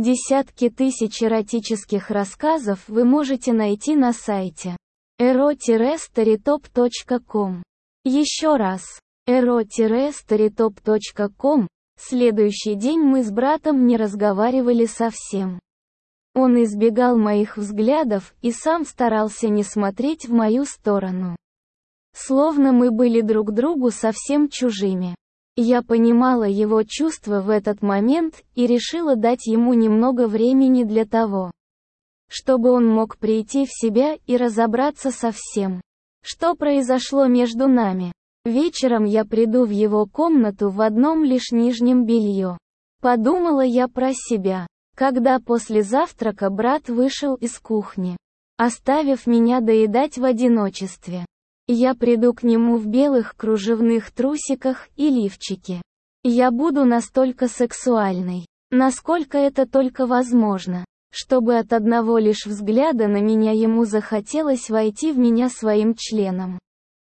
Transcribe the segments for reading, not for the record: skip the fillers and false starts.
Десятки тысяч эротических рассказов вы можете найти на сайте ero-storytop.com. Еще раз, ero-storytop.com. Следующий день мы с братом не разговаривали совсем. Он избегал моих взглядов и сам старался не смотреть в мою сторону. Словно мы были друг другу совсем чужими. Я понимала его чувства в этот момент и решила дать ему немного времени для того, чтобы он мог прийти в себя и разобраться со всем, что произошло между нами. Вечером я приду в его комнату в одном лишь нижнем белье. Подумала я про себя, когда после завтрака брат вышел из кухни, оставив меня доедать в одиночестве. Я приду к нему в белых кружевных трусиках и лифчике. Я буду настолько сексуальной, насколько это только возможно, чтобы от одного лишь взгляда на меня ему захотелось войти в меня своим членом.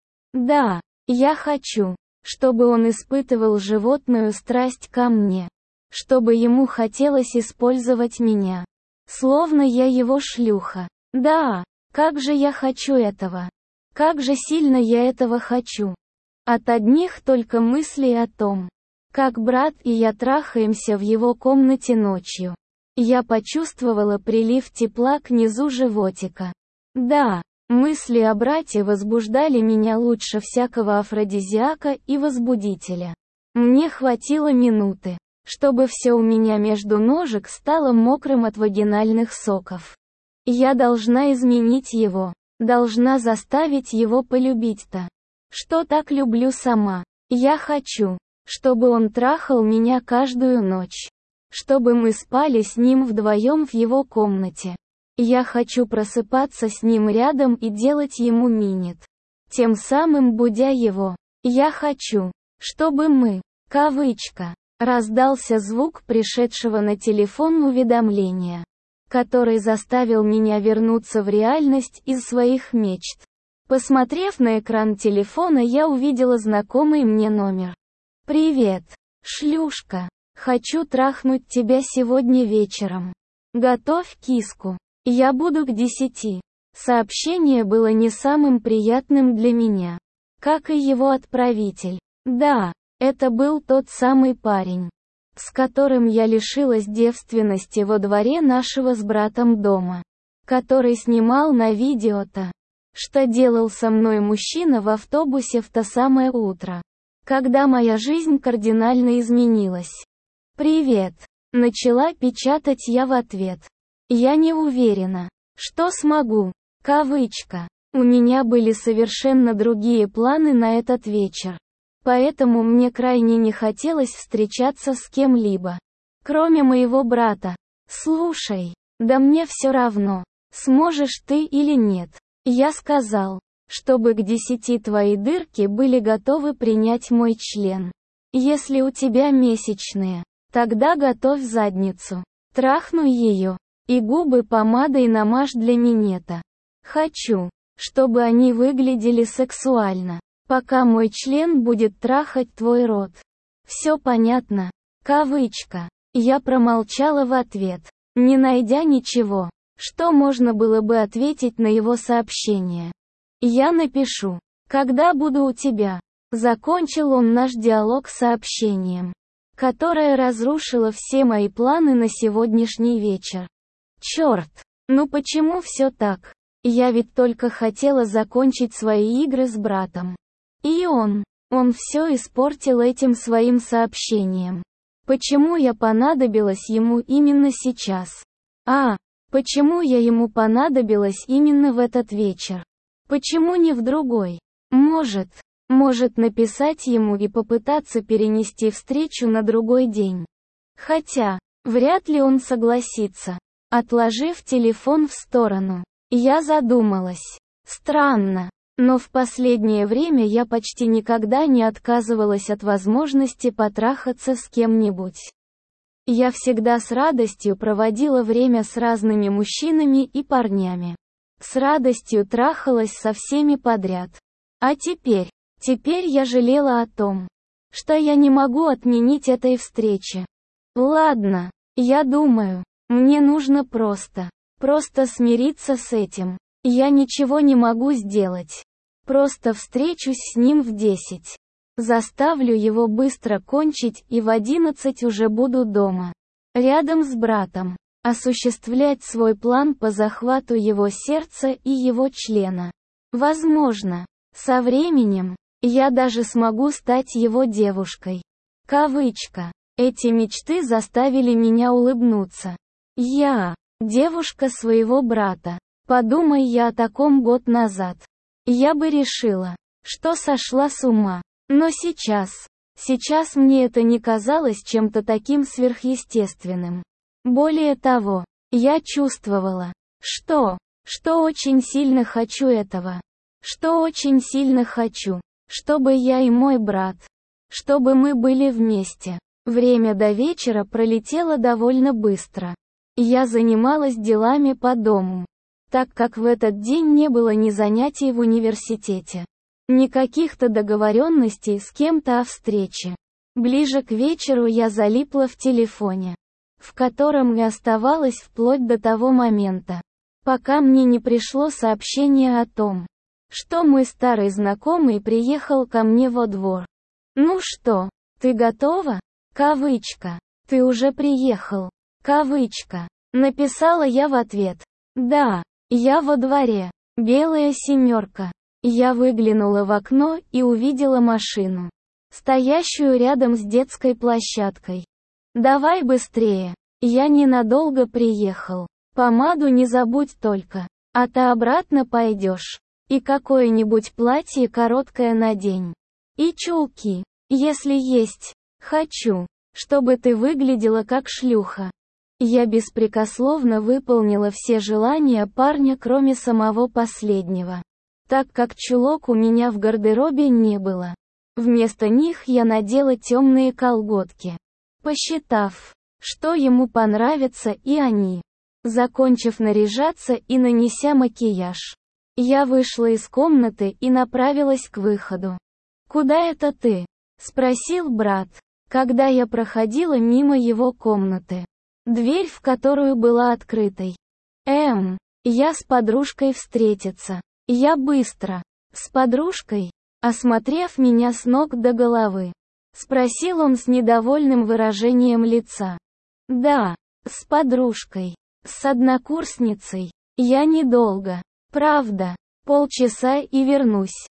Да, я хочу, чтобы он испытывал животную страсть ко мне, чтобы ему хотелось использовать меня, словно я его шлюха. Да, как же я хочу этого. Как же сильно я этого хочу. От одних только мыслей о том, как брат и я трахаемся в его комнате ночью, я почувствовала прилив тепла к низу животика. Да, мысли о брате возбуждали меня лучше всякого афродизиака и возбудителя. Мне хватило минуты, чтобы все у меня между ножек стало мокрым от вагинальных соков. Я должна изменить его. Должна заставить его полюбить-то, что так люблю сама. Я хочу, чтобы он трахал меня каждую ночь. Чтобы мы спали с ним вдвоем в его комнате. Я хочу просыпаться с ним рядом и делать ему минет, тем самым будя его. Я хочу, чтобы мы, кавычка, раздался звук пришедшего на телефон уведомления, который заставил меня вернуться в реальность из своих мечт. Посмотрев на экран телефона, я увидела знакомый мне номер. «Привет, шлюшка. Хочу трахнуть тебя сегодня вечером. Готовь киску. Я буду к 10. Сообщение было не самым приятным для меня, как и его отправитель. Да, это был тот самый парень, с которым я лишилась девственности во дворе нашего с братом дома, который снимал на видео то, что делал со мной мужчина в автобусе в то самое утро, когда моя жизнь кардинально изменилась. «Привет», — начала печатать я в ответ. «Я не уверена, что смогу», кавычка. У меня были совершенно другие планы на этот вечер. Поэтому мне крайне не хотелось встречаться с кем-либо, кроме моего брата. «Слушай, да мне все равно, сможешь ты или нет. Я сказал, чтобы к 10 твои дырки были готовы принять мой член. Если у тебя месячные, тогда готовь задницу. Трахну ее, и губы помадой намажь для минета. Хочу, чтобы они выглядели сексуально, пока мой член будет трахать твой рот. Все понятно?» Кавычка. Я промолчала в ответ, не найдя ничего, что можно было бы ответить на его сообщение. «Я напишу, когда буду у тебя». Закончил он наш диалог сообщением, которое разрушило все мои планы на сегодняшний вечер. Черт, ну почему все так? Я ведь только хотела закончить свои игры с братом. И он все испортил этим своим сообщением. Почему я понадобилась ему именно сейчас? Почему я ему понадобилась именно в этот вечер? Почему не в другой? Может написать ему и попытаться перенести встречу на другой день. Хотя, вряд ли он согласится. Отложив телефон в сторону, я задумалась. Странно, но в последнее время я почти никогда не отказывалась от возможности потрахаться с кем-нибудь. Я всегда с радостью проводила время с разными мужчинами и парнями. С радостью трахалась со всеми подряд. А теперь я жалела о том, что я не могу отменить этой встречи. Ладно, я думаю, Мне нужно просто смириться с этим. Я ничего не могу сделать. Просто встречусь с ним в 10. Заставлю его быстро кончить и в 11 уже буду дома. Рядом с братом. Осуществлять свой план по захвату его сердца и его члена. Возможно, со временем, я даже смогу стать его девушкой. Кавычка. Эти мечты заставили меня улыбнуться. Я, девушка своего брата. Подумай я о таком год назад. Я бы решила, что сошла с ума. Но сейчас мне это не казалось чем-то таким сверхъестественным. Более того, я чувствовала, что очень сильно хочу этого. Что очень сильно хочу, чтобы я и мой брат, чтобы мы были вместе. Время до вечера пролетело довольно быстро. Я занималась делами по дому, так как в этот день не было ни занятий в университете, ни каких-то договоренностей с кем-то о встрече. Ближе к вечеру я залипла в телефоне, в котором и оставалась вплоть до того момента, пока мне не пришло сообщение о том, что мой старый знакомый приехал ко мне во двор. «Ну что, ты готова?» Кавычка. «Ты уже приехал?» Кавычка. Написала я в ответ. «Да, я во дворе. Белая семерка». Я выглянула в окно и увидела машину, стоящую рядом с детской площадкой. «Давай быстрее. Я ненадолго приехал. Помаду не забудь только. А то обратно пойдешь. И какое-нибудь платье короткое надень. И чулки, если есть. Хочу, чтобы ты выглядела как шлюха». Я беспрекословно выполнила все желания парня, кроме самого последнего, так как чулок у меня в гардеробе не было. Вместо них я надела темные колготки, посчитав, что ему понравятся и они. Закончив наряжаться и нанеся макияж, я вышла из комнаты и направилась к выходу. «Куда это ты?» — спросил брат, когда я проходила мимо его комнаты, дверь в которую была открытой. Я с подружкой встретиться. Я быстро. С подружкой?» Осмотрев меня с ног до головы, спросил он с недовольным выражением лица. «Да, с подружкой. С однокурсницей. Я недолго. Правда, полчаса и вернусь».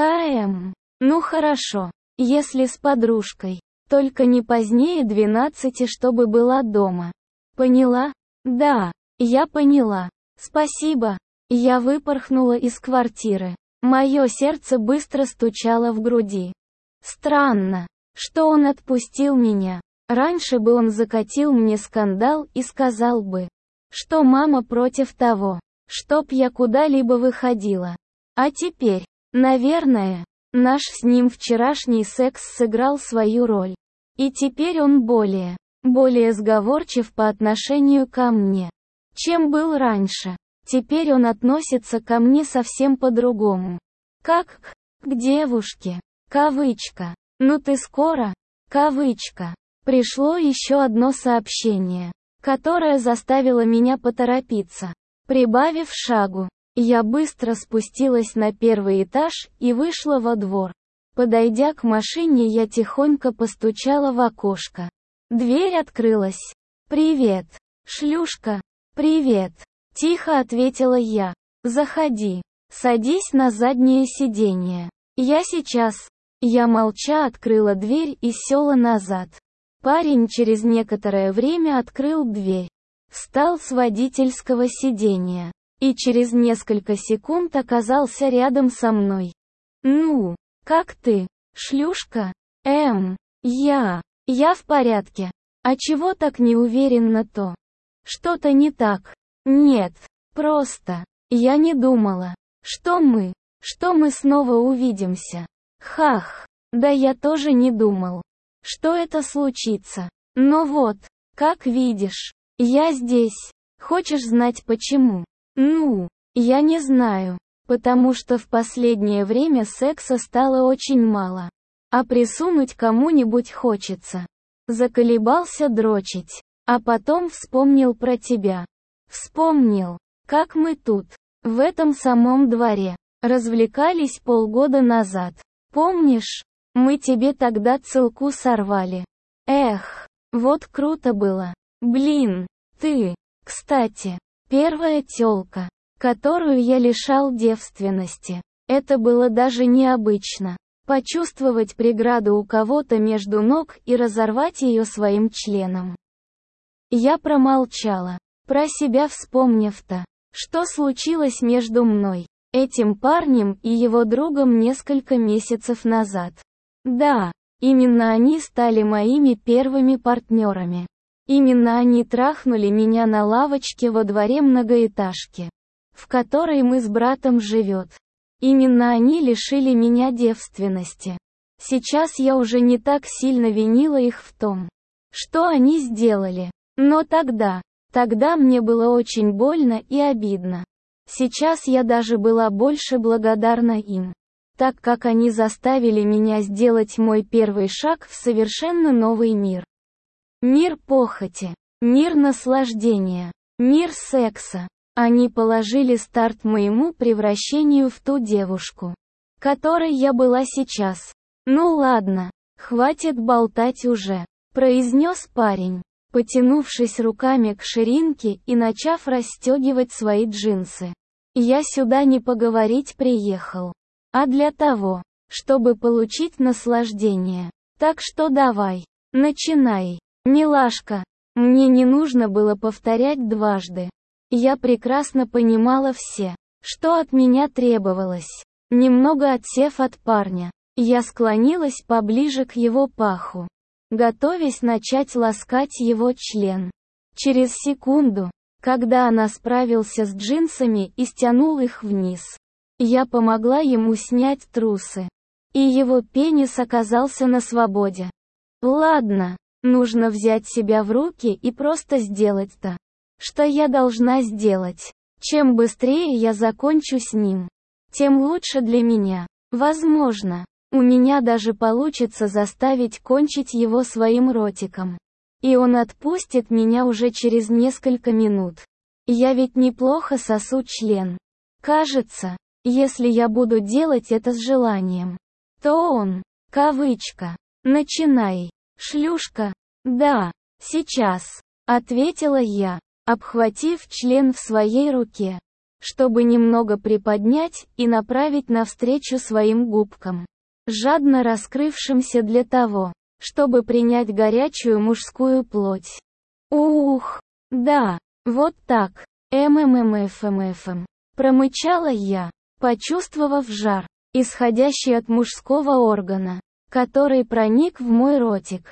Ну хорошо, если с подружкой. Только не позднее 12, чтобы была дома. Поняла? Да, я поняла. Спасибо. Я выпорхнула из квартиры. Мое сердце быстро стучало в груди. Странно, что он отпустил меня. Раньше бы он закатил мне скандал и сказал бы, что мама против того, чтоб я куда-либо выходила. А теперь, наверное, наш с ним вчерашний секс сыграл свою роль. И теперь он более сговорчив по отношению ко мне, чем был раньше. Теперь он относится ко мне совсем по-другому. Как к девушке. Кавычка. «Ну ты скоро?» Кавычка. Пришло еще одно сообщение, которое заставило меня поторопиться. Прибавив шагу, я быстро спустилась на первый этаж и вышла во двор. Подойдя к машине, я тихонько постучала в окошко. Дверь открылась. «Привет, шлюшка». «Привет», — тихо ответила я. «Заходи. Садись на заднее сиденье. Я сейчас». Я молча открыла дверь и села назад. Парень через некоторое время открыл дверь, встал с водительского сиденья и через несколько секунд оказался рядом со мной. «Ну, как ты, шлюшка?» Я в порядке. А чего так неуверенно-то? Что-то не так? Нет, просто, я не думала, что мы снова увидимся. Да я тоже не думал, что это случится. Но вот, как видишь, я здесь. Хочешь знать почему? Ну, я не знаю, потому что в последнее время секса стало очень мало. А присунуть кому-нибудь хочется. Заколебался дрочить. А потом вспомнил про тебя. Вспомнил, как мы тут, в этом самом дворе, развлекались полгода назад. Помнишь? Мы тебе тогда целку сорвали. Эх, вот круто было. Блин, ты, кстати, первая тёлка, которую я лишал девственности. Это было даже необычно. Почувствовать преграду у кого-то между ног и разорвать ее своим членом. Я промолчала, про себя вспомнив-то, что случилось между мной, этим парнем и его другом несколько месяцев назад. Да, именно они стали моими первыми партнерами. Именно они трахнули меня на лавочке во дворе многоэтажки, в которой мы с братом живет. Именно они лишили меня девственности. Сейчас я уже не так сильно винила их в том, что они сделали. Но тогда мне было очень больно и обидно. Сейчас я даже была больше благодарна им, так как они заставили меня сделать мой первый шаг в совершенно новый мир. Мир похоти, мир наслаждения, мир секса. Они положили старт моему превращению в ту девушку, которой я была сейчас. «Ну ладно, хватит болтать уже», — произнес парень, потянувшись руками к ширинке и начав расстегивать свои джинсы. «Я сюда не поговорить приехал, а для того, чтобы получить наслаждение. Так что давай, начинай, милашка». Мне не нужно было повторять дважды. Я прекрасно понимала все, что от меня требовалось. Немного отсев от парня, я склонилась поближе к его паху, готовясь начать ласкать его член. Через секунду, когда она справился с джинсами и стянул их вниз, я помогла ему снять трусы, и его пенис оказался на свободе. Ладно, нужно взять себя в руки и просто сделать то, что я должна сделать. Чем быстрее я закончу с ним, тем лучше для меня. Возможно, у меня даже получится заставить кончить его своим ротиком. И он отпустит меня уже через несколько минут. Я ведь неплохо сосу член. Кажется, если я буду делать это с желанием, то он, кавычка, начинай, шлюшка. Да, сейчас, ответила я, обхватив член в своей руке, чтобы немного приподнять и направить навстречу своим губкам, жадно раскрывшимся для того, чтобы принять горячую мужскую плоть. Ух, да, вот так, промычала я, почувствовав жар, исходящий от мужского органа, который проник в мой ротик.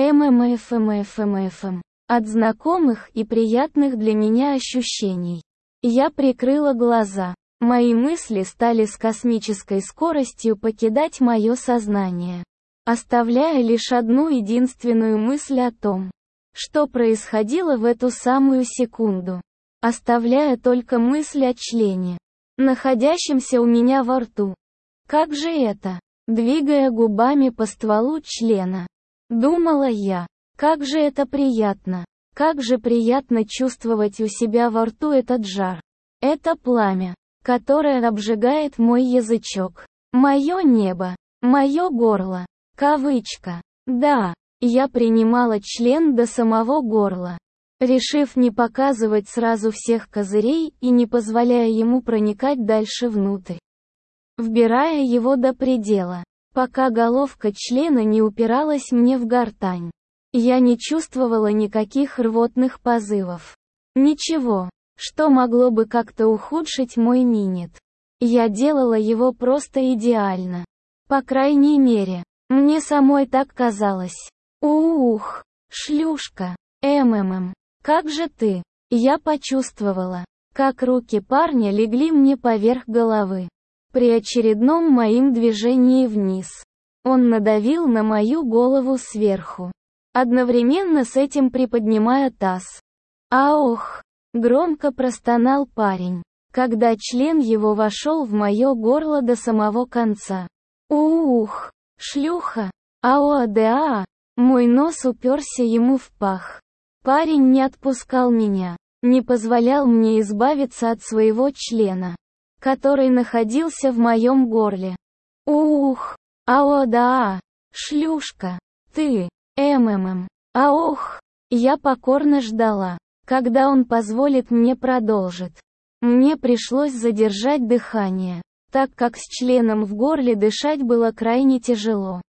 От знакомых и приятных для меня ощущений. Я прикрыла глаза. Мои мысли стали с космической скоростью покидать мое сознание, оставляя лишь одну единственную мысль о том, что происходило в эту самую секунду, оставляя только мысль о члене, находящемся у меня во рту. Как же это? Двигая губами по стволу члена, думала я. Как же это приятно! Как же приятно чувствовать у себя во рту этот жар. Это пламя, которое обжигает мой язычок. Мое небо. Мое горло. Кавычка. Да, я принимала член до самого горла, решив не показывать сразу всех козырей и не позволяя ему проникать дальше внутрь. Вбирая его до предела, пока головка члена не упиралась мне в гортань. Я не чувствовала никаких рвотных позывов. Ничего, что могло бы как-то ухудшить мой минет. Я делала его просто идеально. По крайней мере, мне самой так казалось. Ух, шлюшка, как же ты? Я почувствовала, как руки парня легли мне поверх головы. При очередном моим движении вниз, он надавил на мою голову сверху, одновременно с этим приподнимая таз. Ох! Громко простонал парень, когда член его вошел в мое горло до самого конца. Ух! Шлюха! Аоадеа! Мой нос уперся ему в пах. Парень не отпускал меня, не позволял мне избавиться от своего члена, который находился в моем горле. Ух, ао да, шлюшка, ты, аох. Я покорно ждала, когда он позволит мне продолжить. Мне пришлось задержать дыхание, так как с членом в горле дышать было крайне тяжело.